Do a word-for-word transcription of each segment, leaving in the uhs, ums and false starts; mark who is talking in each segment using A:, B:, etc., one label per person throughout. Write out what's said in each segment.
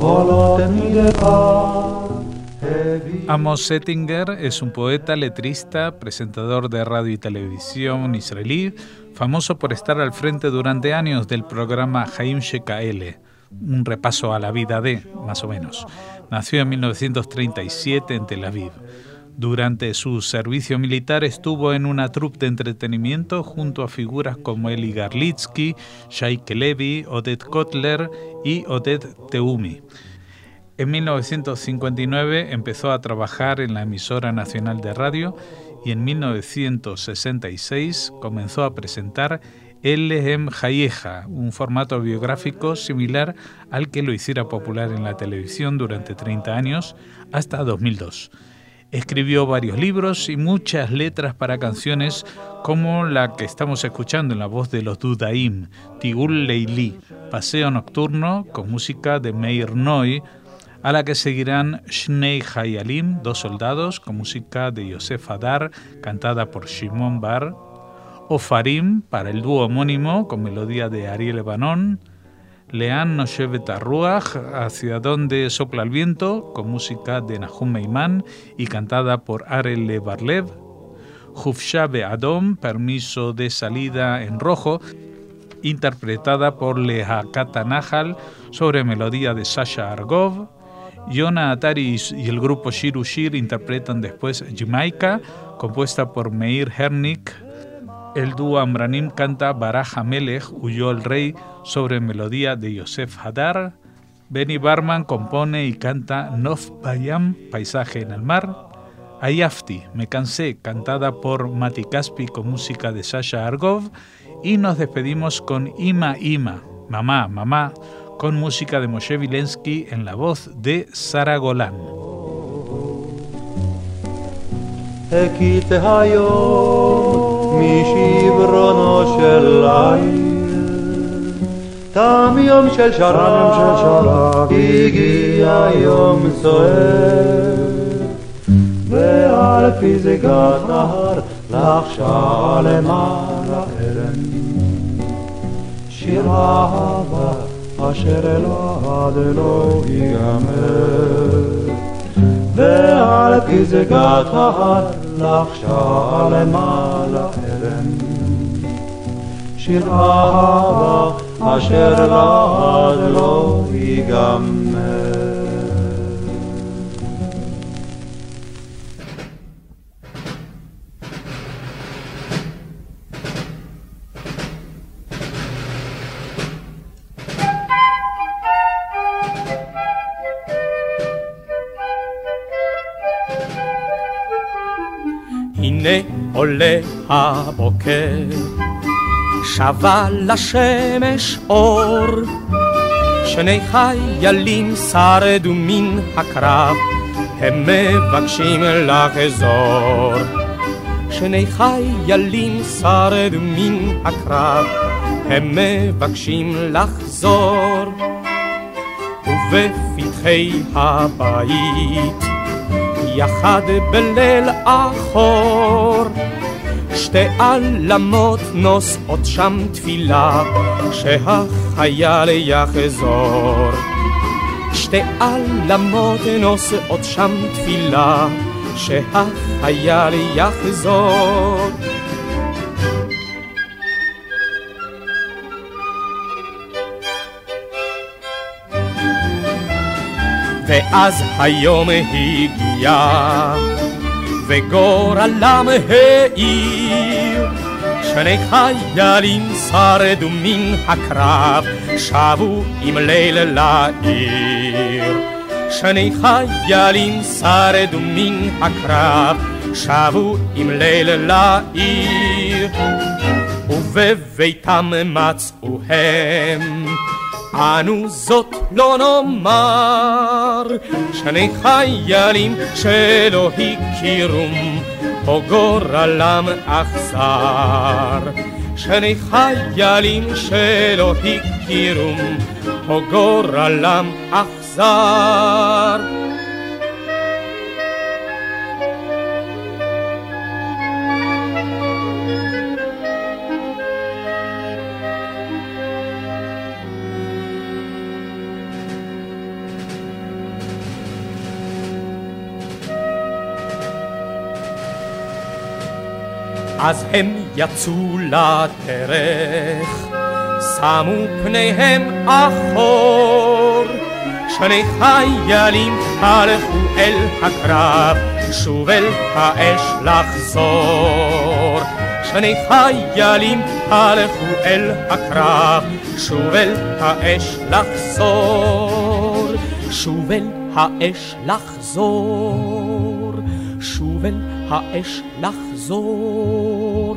A: Amos Settinger es un poeta, letrista, presentador de radio y televisión israelí, famoso por estar al frente durante años del programa Haim Shekaele, un repaso a la vida de, más o menos. Nació en mil novecientos treinta y siete en Tel Aviv. Durante su servicio militar estuvo en una troupe de entretenimiento junto a figuras como Eli Garlitsky, Shaike Levi, Oded Kotler y Oded Teumi. En mil novecientos cincuenta y nueve empezó a trabajar en la emisora nacional de radio y en mil novecientos sesenta y seis comenzó a presentar Elehem Hayeja, un formato biográfico similar al que lo hiciera popular en la televisión durante treinta años, hasta dos mil dos. Escribió varios libros y muchas letras para canciones como la que estamos escuchando en la voz de los Dudaim, Tigul Leili, Paseo Nocturno, con música de Meir Noy, a la que seguirán Shnei Hayalim, Dos Soldados, con música de Yosef Hadar, cantada por Shimon Bar, Ofarim, para el dúo homónimo, con melodía de Ariel Ebanón, Leán Noshevet Arruach, Hacia donde sopla el viento, con música de Nahum Meiman y cantada por Arel Barlev, Hufsha Be'adom, Permiso de salida en rojo, interpretada por Lehakata Nahal, sobre melodía de Sasha Argov. Yona Atari y el grupo Shiru Shir interpretan después Jamaica, compuesta por Meir Hernik. El dúo Amranim canta Baraj Melech, Huyó el Rey, sobre melodía de Yosef Hadar. Benny Barman compone y canta Nof Bayam, Paisaje en el mar. Ayafti, Me cansé, cantada por Mati Caspi con música de Sasha Argov. Y nos despedimos con Ima Ima, Mamá, Mamá, con música de Moshe Vilensky en la voz de Sara Golan.
B: משברונו של ליל תם יום של שרק הגיע יום סוער ועל פסגת נהר לחשה למעלה ארן שיר אהבה אשר אלעד לא ייגמר ועל פסגת נהר לחשה למעלה ארן שיר אהבה אשר לעד לא ייגמר.
C: הנה עולה הבוקר, שבה לשמש אור, שני חיילים שרדו מן הקרב, הם מבקשים לחזור. שני חיילים שרדו מן הקרב, הם מבקשים לחזור. ובפתחי הבית יחד בליל אחור שתי עלמות נושאות שם תפילה שהחייל יחזור. שתי עלמות נושאות שם תפילה שהחייל יחזור. ואז היום הגיע וגורלם העיר, שני חיילים שרדו מן הקרב, שבו עם ליל לעיר. שני חיילים שרדו מן הקרב, שבו עם ליל לעיר. ובביתם מצאו הם, אנו זאת לא נאמר, שני חיילים שלא הכירום, או גורלם אכזר. שני חיילים שלא הכירום, או גורלם אכזר. אז הם יצאו לדרך, שמו פניהם אחור, שני חיילים הלכו אל הקרב, שוב אל האש לחזור. שני חיילים הלכו אל הקרב, שוב אל האש לחזור. שוב אל האש לחזור, שוב אל האש לחזור.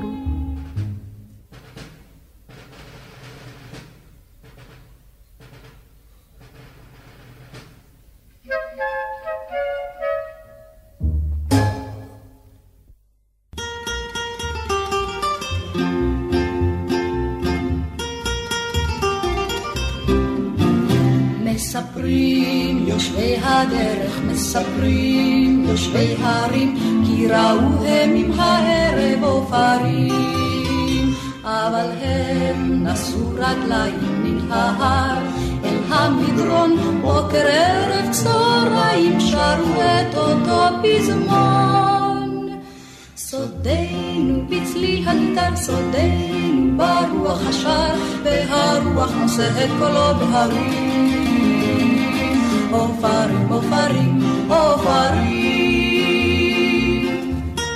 D: מספרים יושבי הדרך, מספרים יושבי הרים, כי ראו הם עם הערב עופרים. אבל הם נסו רגליים מן ההר אל המדרון, בוקר ערב צהריים שרו את אותו פזמון. סודנו בצלי הגיטר, סודנו ברוח השר, והרוח נושא את קולו בהרים. עופרים, עופרים, עופרים.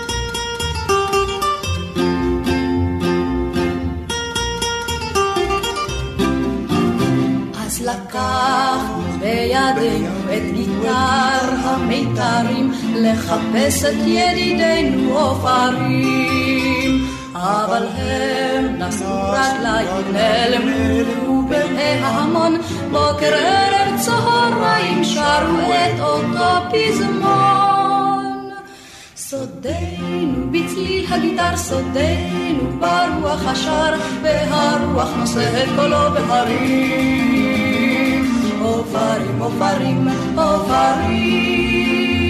D: אז לקחנו בידינו את גיטר המיתרים, לחפש את ידידינו עופרים. אבל הם נסו רגליים, נעלמו בין ההמון, בוקר ערב צהריים שרו את אותו פזמון. סודנו בצליל הגיטר, סודנו ברוח השר, והרוח נושא את קולו בהרים. עופרים, עופרים, עופרים.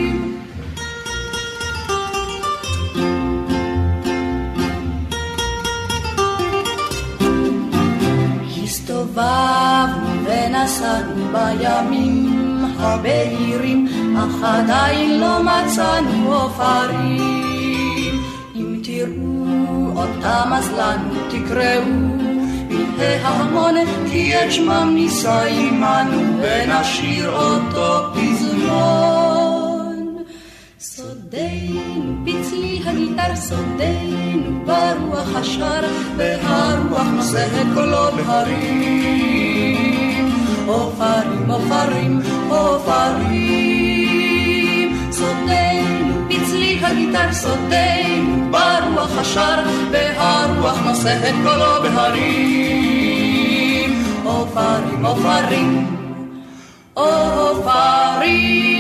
D: הסתובבנו ונסענו בימים הבהירים, אך עדיין לא מצאנו עופרים. אם תראו אותם אז לנו תקראו מן ההמון, כי את שמם נישא עמנו ונשיר אותו פזמון. סודנו בצלי הגיטר, סודנו ברוח השר, והרוח נושא את קולו בהרים. עופרים, עופרים, עופרים. סודנו בצלי הגיטר, סודנו ברוח השר, והרוח נושא את קולו בהרים. עופרים, עופרים, עופרים.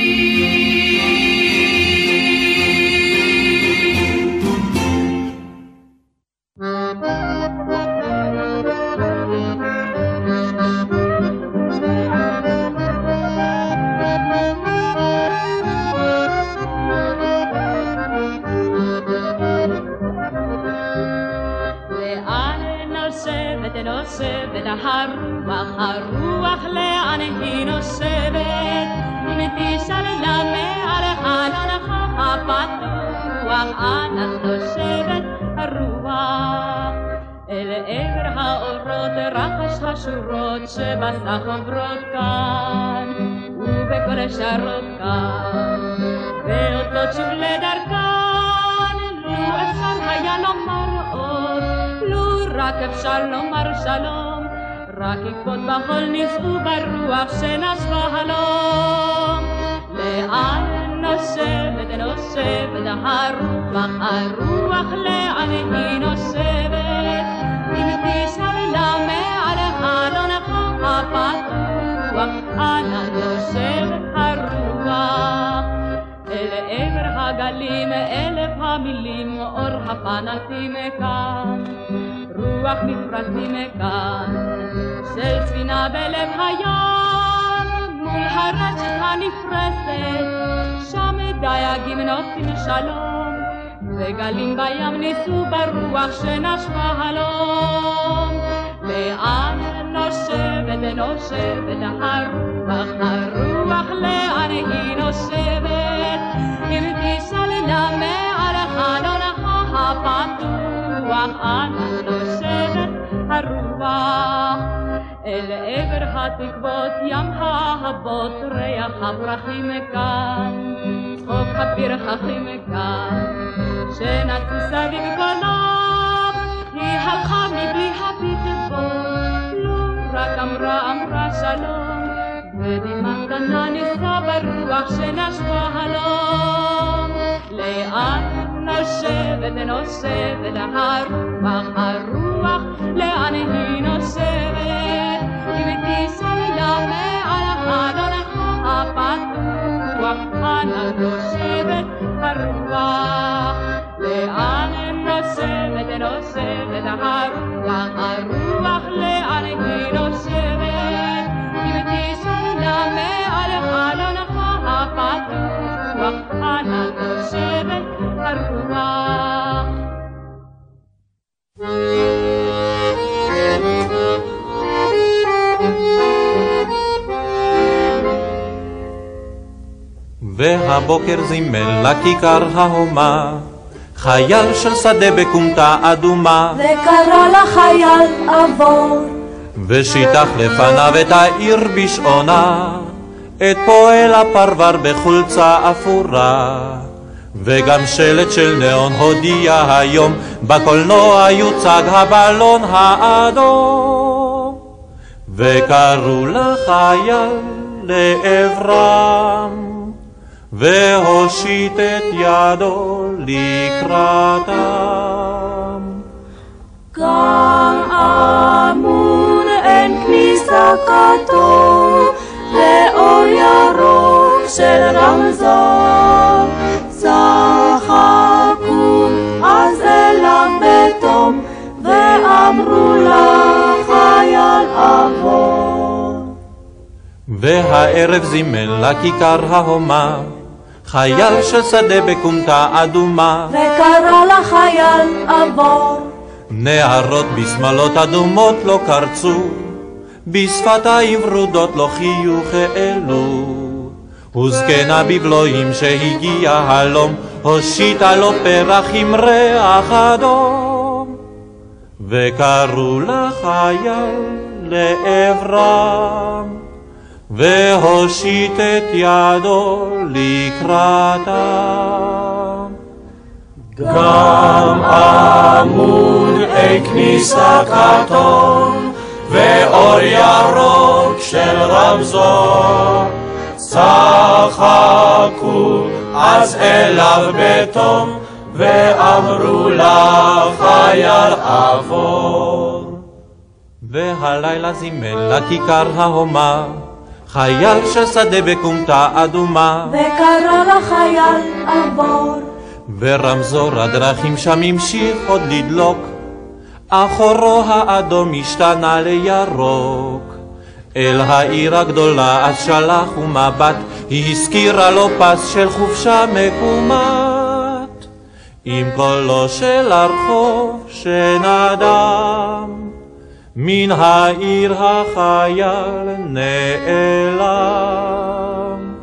D: נושבת הרוח, הרוח לאן היא נושבת? אם תשאל מעל חלונך הפתוח, אנה נושבת הרוח? אל עבר האורות רחש השורות שבסך עוברות כאן, ובכל שרות כאן, ואותות שוב לדרכן. לו אפשר היה לומר עוד, רק אפשר לומר שלום, רק עקבות בחול נישאו ברוח שנשבה הלום. לאן נושבת, נושבת הרוח, הרוח לאן היא נושבת? אם תשאל מעל חלונך הפתוח, אנה נושבת הרוח? אל עבר הגלים אלף המילים, אור הפנתים כאן, רוח נפרדתי מכאן, של ספינה בלב הים, מול הרשת הנפרסת, שם דייגים נושאים שלום, וגלים בים ניסו ברוח שנשבה הלום. לאן נושבת, נושבת הרוח, הרוח לאן היא נושבת? אם תשאל מעל חלונך הפתוח, אנה נושבת הרוח אל עבר התקוות ים האהבות ריח הפרחים כאן חוק הפרחחים כאן שנצו סביב קולות היא הלכה מבלי הביט בו לא רק אמרה אמרה שלום ודמעה קטנה ניסה ברוח שנשבה הלום לאן נושבת נושבת הרוח הרוח לאן היא נושבת אם תיסע לה מעל החלון הפתוח אנה נושבת הרוח לאן נושבת נושבת הרוח הרוח לאן היא נושבת אם תיסע לה מעל החלון הפתוח אנה נושבת הרוח
E: והבוקר זימן לכיכר ההומה חייל של שדה בקומתה אדומה
F: וקרא לחייל עבור
E: ושיטח לפניו את העיר בשעונה את פועל הפרבר בחולצה אפורה וגם שלט של נאון הודיע היום בקולנוע יוצג הבלון האדום וקראו לחייל לעברם והושיט את ידו לקראתם
F: גם אמון אין כניסה כתוב ואור ירוק של רמזור צחקו אז אליו בתום ואמרו לחייל עבור
E: והערב זימן לכיכר ההומה חייל של שדה בקומתה אדומה
F: וקרא לחייל עבור
E: נערות בשמלות אדומות לא קרצו בשפתיים ורודות לא חיוך העלו וזקנה בבלועים שהגיע הלום הושיטה לו פרח עם ריח אדום וקראו לחייל לעברם והושיט את ידו לקראתם
B: גם עמוד אין כניסה כתום ואור ירוק של רמזור צחקו אז אליו בתום ואמרו לחייל עבור
E: והלילה זימן לכיכר ההומה חייל של שדה בקומתה אדומה
F: וקרא לחייל עבור
E: ורמזור הדרכים שם המשיך עוד לדלוק אחורו האדום השתנה לירוק אל העיר הגדולה אז שלח ומבט היא הזכירה לו פס של חופשה מקומת עם קולו של הרחוב שנדם מן העיר החייל נעלם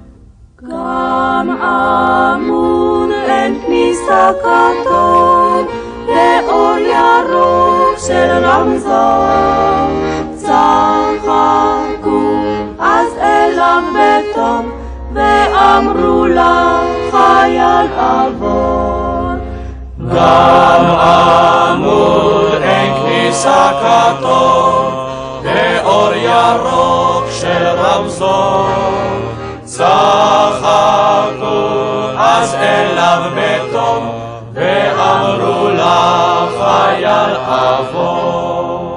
F: גם אמון אין כניסה כתוב ואור ירוק של רמזור צחקו אז אליו בתום ואמרו לחייל עבור
B: גם עמוד אין כניסה כתום ואור ירוק של רמזור צחקו אז אליו בתום ואמרו לחייל עבור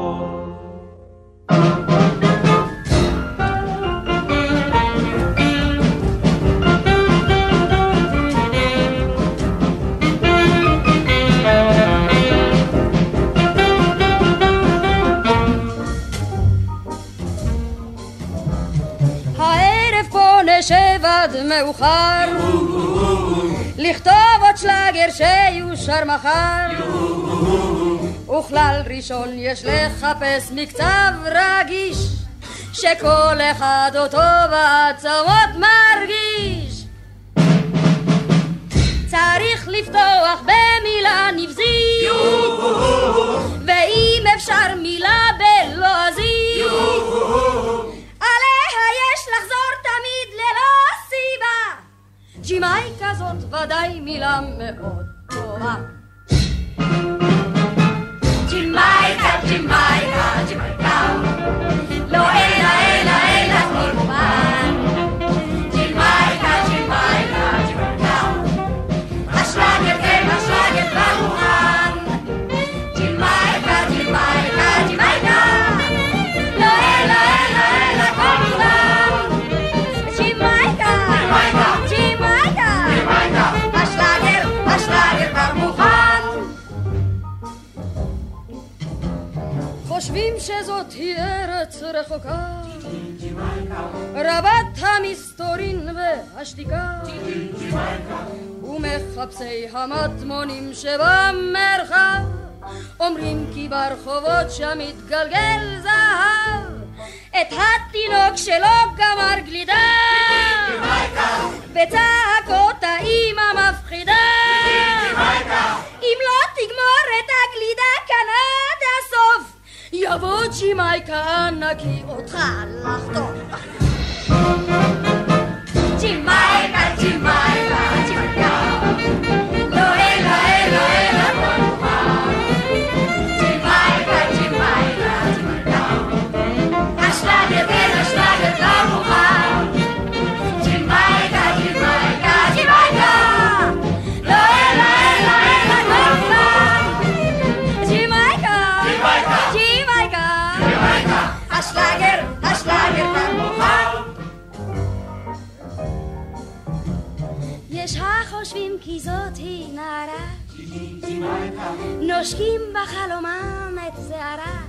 G: נשב עד מאוחר לכתוב עוד שלאגר שיושר מחר וכלל ראשון יש לחפש מקצב רגיש שכל אחד אותו בעצמות מרגיש צריך לפתוח במילה נבזית ודאי מילה מאוד טובה. ג'ימייקה, ג'ימייקה, ג'ימייקה, לא אלא אלא אלא כל מובן. ג'ימייקה, ג'ימייקה, ג'ימייקה, השלגר כן השלגר כבר מוכן. ג'ימייקה, ג'ימייקה, ג'ימייקה, לא אלא אלא אלא כל מובן. ג'ימייקה, ג'ימייקה, ג'ימייקה, השלגר, השלגר כבר מוכן. חושבים שזאת היא ארץ רחוקה, רבת המסתורין והשתיקה, ומחפשי המטמונים שבמרחב אומרים כי ברחובות שם מתגלגל זהב. את התינוק שלו גמר גלידה בצעקות האמא מפחידה, אם לא תגמור את הגלידה כאן עד הסוף יבוא ג'ימייקה נקי אותך לחטוף. ג'ימייקה, ג'ימייקה, ג'ימייקה, לא אלא אלא אלא כל מוכן. ג'ימייקה, ג'ימייקה, ג'ימייקה, השלגר כן השלגר כבר מוכן. ג'ימייקה, ג'ימייקה, ג'ימייקה, לא אלא אלא אלא כל מוכן. ג'ימייקה, ג'ימייקה, השלגר, השלגר כבר מוכן. יש החושבים כי זאת היא נערה, נושקים בחלומם את זערה,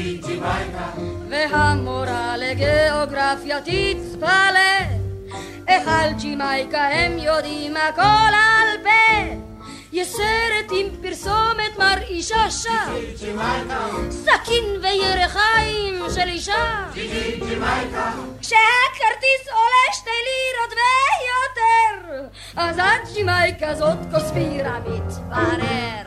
G: והמורה לגיאוגרפיה תתפלא איך על ג'ימייקה הם יודעים הכל על פה. יש סרט עם פרסומת מרעישה שם, סכין וירחיים של אישה, כשהכרטיס עולה שתי לירות ויותר, אז הג'ימייקה זאת קוספירה מתברר.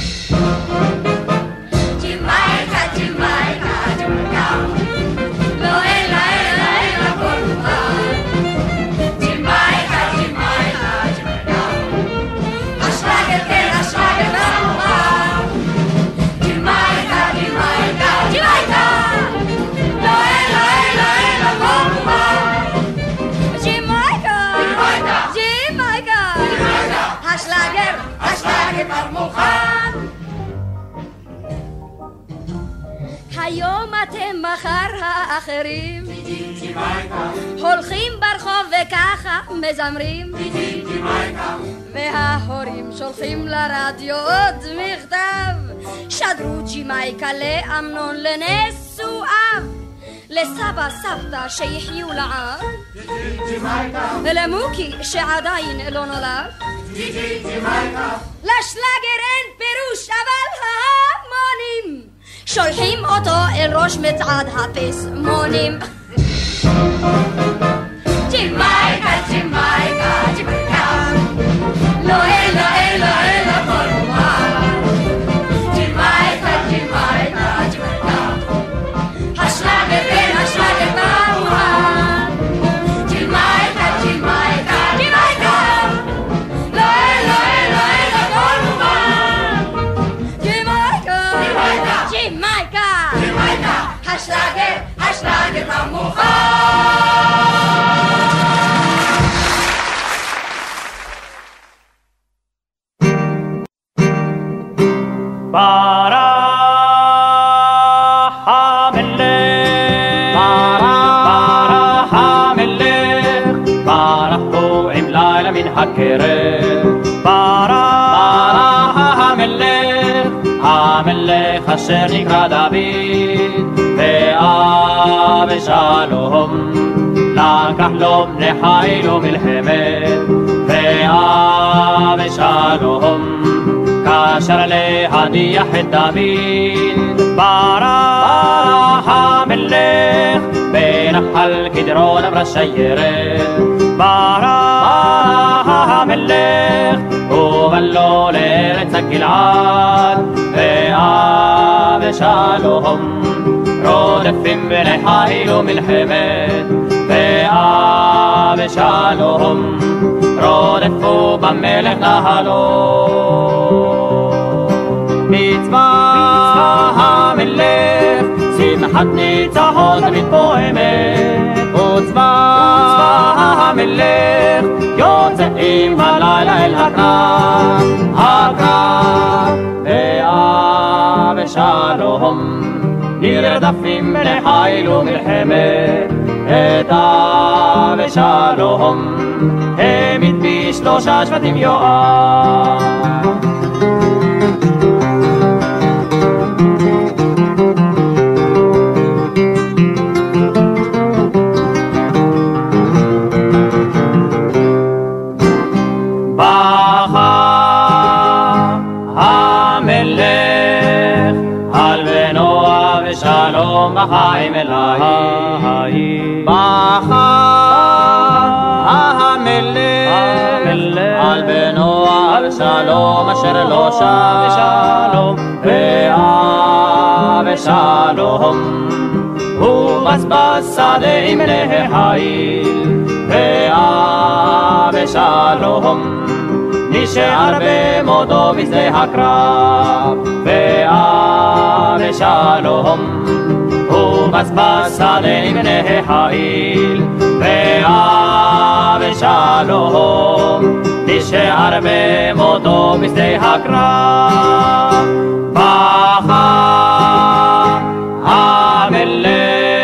G: ג'ימייקה, ג'ימייקה, ג'ימייקה, לא אלא אלא אלא כל מוכן. ג'ימייקה, ג'ימייקה, ג'ימייקה, השלגר כן השלגר כבר מוכן. ג'ימייקה, ג'ימייקה, ג'ימייקה, לא אלא אלא אלא כל מוכן. ג'ימייקה, ג'ימייקה, השלגר, השלגר כבר מוכן. היום אתם מחר האחרים הולכים ברחוב וככה מזמרים, וההורים שולחים לרדיו עוד מכתב, שדרו ג'ימייקה לאמנון לנשואיו, לסבא סבתא שיחיו לעד, ולמוקי שעדיין לא נולד. לשלגר אין פירוש אבל ההמונים שולחים אותו אל ראש מצעד הפסמונים. ג'ימייקה, ג'ימייקה, ג'ימייקה, לא אלא אלא אלא כל מוכן. ג'ימייקה, ג'ימייקה, ג'ימייקה, השלגר כן השלגר כבר מוכן. ג'ימייקה, ג'ימייקה, ג'ימייקה, לא אלא אלא אלא כל מוכן. ג'ימייקה, ג'ימייקה, ג'ימייקה, השלגר, השלגר כבר מוכן.
H: ברח המלך, ברח המלך, ברח פה עם לילה מן הכרך. ברח המלך, המלך אשר נקרא דוד, ואבשלום לקח לו בני חיל ומלחמת, ואבשלום קשר להדיח את דוד. ברח המלך בנחל קדרון אמרה שיירת, ברח המלך ובלו לארץ הגלעד, ואבשלום רודפים בני חיל ומלחמת, ואבשלום רודפו במלך נהלו. מצווה המלך, שמחת ניצחון תמיד פועמת. וצבא המלך, יוצאים בלילה אל הקרב. הקרב ואה ושלום, נרדפים בני חיל ומלחמת. את אה ושלום, העמיד בשלושה שבטים יואב. בחיים אלוהים בכה המלך על בנו על שלום אשר לא שב שלום ואה ושלום הוא מסבס שדה עם בני חיל ואה ושלום נשאר במותו בשדה הקרב ואה ושלום ובסבס שדה עם בני חיל ואה ושלום נשאר במותו בשדה הקרב בכה המלך.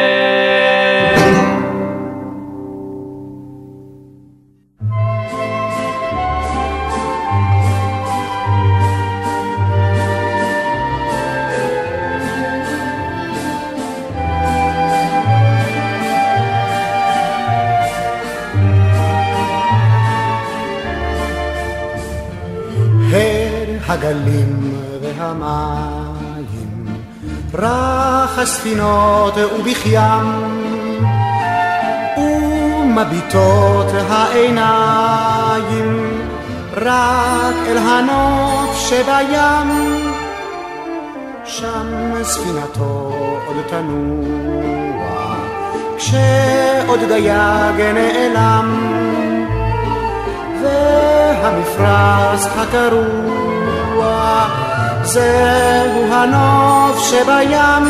I: הגלים והמים, פרח הספינות ובכיים, ומביטות העיניים, רק אל הנוף שבים, שם ספינתו עוד תנוע, כשעוד דייג נעלם, והמפרש הקרוע זהו הנוף שבים.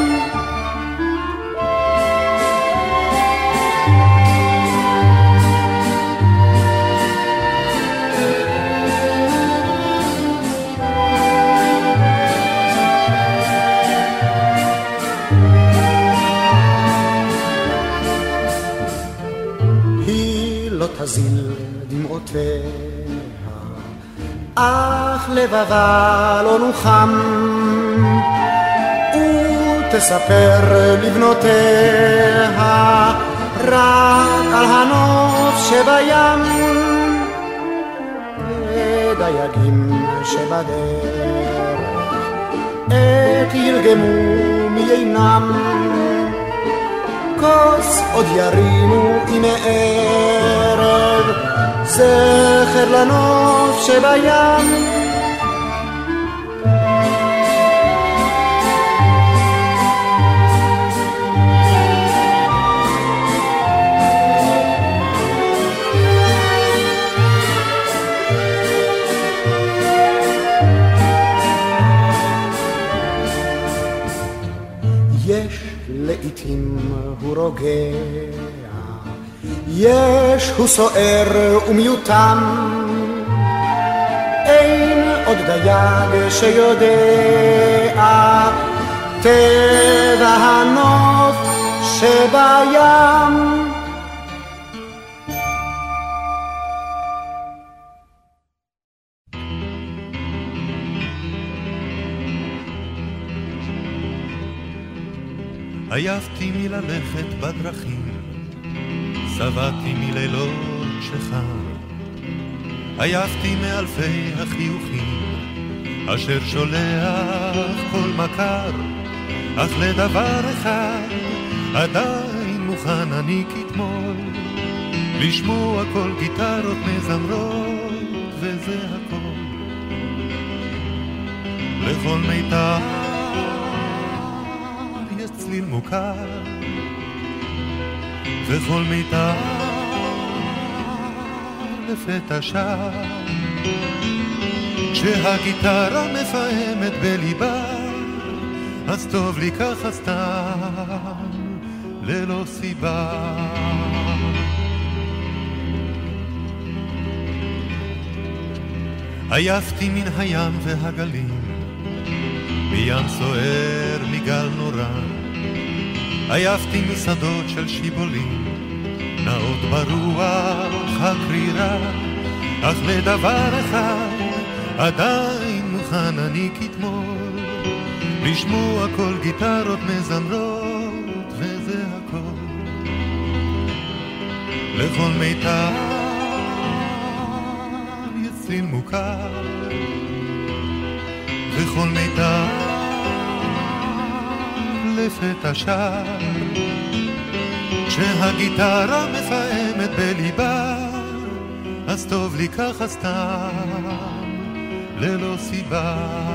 I: היא לא תזיל דמעותיה אך לבבה לא נוחם, ותספר לבנותיה רק על הנוף שבים, ודייגים שבדרך את ירגמו מיינם, כוס עוד ירימו עם ערב זכר לנוף שבים. יש לעתים הוא רוגע, יש הוא סוער ומיותם, אין עוד דייג שיודע טבע הנוף שבים.
J: עייפתי מללכת בדרכים, שבעתי מלילות שחר, עייפתי מאלפי החיוכים אשר שולח כל מכר, אך לדבר אחד עדיין מוכן אני כתמול, לשמוע כל גיטרות מזמרות וזה הכל. לכל מיתר יש צליל מוכר, וכל מיתר לפתע שר, כשהגיטרה מפעמת בליבה, אז טוב לי ככה סתם, ללא סיבה. עייפתי מן הים והגלים, מים סוער מגל נורא, עייפתי משדות של שיבולים, נעות ברוח הקרירה, אך לדבר אחד עדיין מוכן אני כתמול, לשמוע כל גיטרות מזמרות, וזה הכל. לכל מיתר יש צליל מוכר, וכל מיתר לפתע שר, כשהגיטרה מפעמת בליבה, אז טוב לי ככה סתם, ללא סיבה.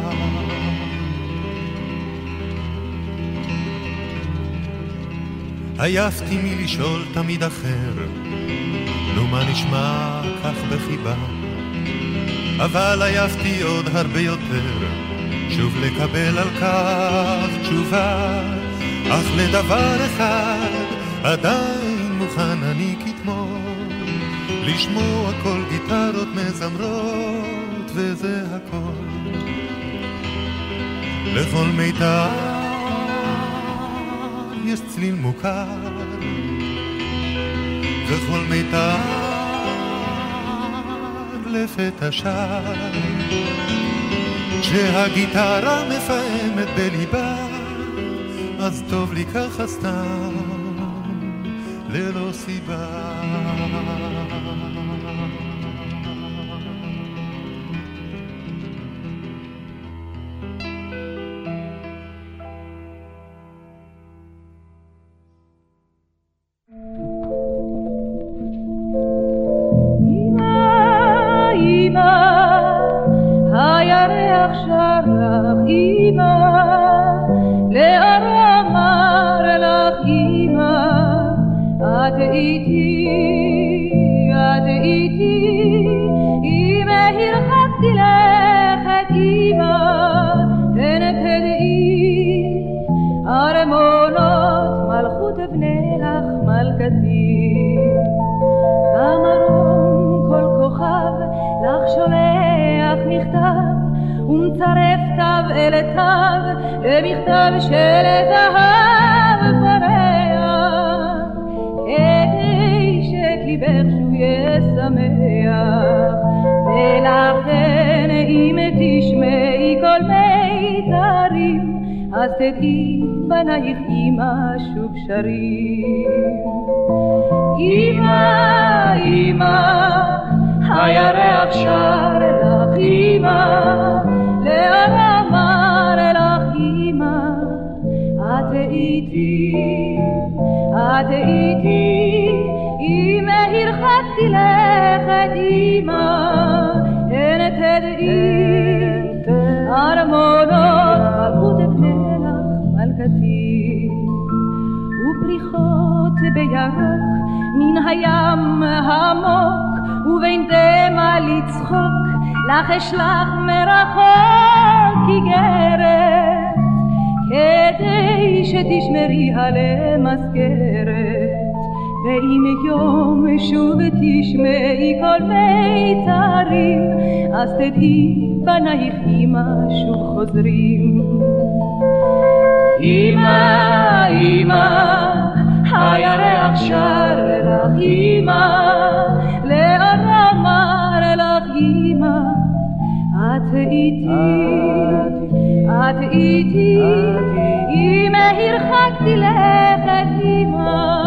J: עייפתי מלשאול תמיד אחר, נו מה נשמע כך בחיבה, אבל עייפתי עוד הרבה יותר, שוב לקבל על כך תשובה, אך לדבר אחד עדיין מוכן אני כתמול, לשמוע כל גיטרות מזמרות, וזה הכל. לכל מיתר יש צליל מוכר, וכל מיתר לפתע שר, כשהגיטרה מפעמת בליבה, אז טוב לי ככה סתם, ללא סיבה.
K: במכתב של זהב פרח, כדי שליבך שוב ישמח, ולכן אם תשמעי כל מיתרים, אז תדעי בנייך אמא שוב שרים. אמא, אמא, הירח שר לך אמא, לאן אמר לך אמא, את איתי, את איתי, אם הרחקתי לכת אמא, הן תדעי, ארמונות מלכות פלח מלכתי, ופריחות בירוק מן הים העמוק, ובין דמע לצחוק, לך אשלח מרחוק איגרת, כדי שתשמריה למזכרת, ואם יום שוב תשמעי כל מיתרים, אז תדעי בנייך אמא שוב חוזרים. אמא, אמא, הירח שר לך אמא, לאן אמר לך אמא, את איתי, את איתי, אם הרחקתי לכת אמא,